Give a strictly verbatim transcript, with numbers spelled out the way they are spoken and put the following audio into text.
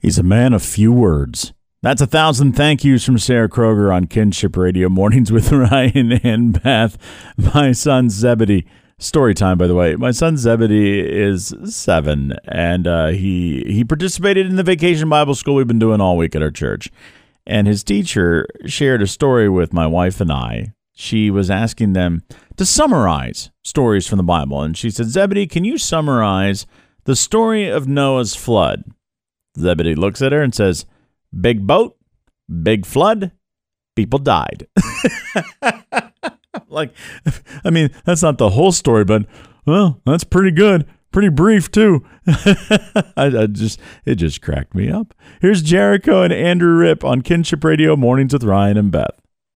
He's a man of few words. That's a thousand thank yous from Sarah Kroger on Kinship Radio, Mornings with Ryan and Beth. My son Zebedee, story time, by the way. My son Zebedee is seven, and uh, he he participated in the Vacation Bible School we've been doing all week at our church. And his teacher shared a story with my wife and I. She was asking them to summarize stories from the Bible. And she said, Zebedee, can you summarize the story of Noah's flood? Zebedee looks at her and says, big boat, big flood, people died. Like, I mean, that's not the whole story, but, well, that's pretty good. Pretty brief, too. I, I just It just cracked me up. Here's Jericho and Andrew Ripp on Kinship Radio, Mornings with Ryan and Beth.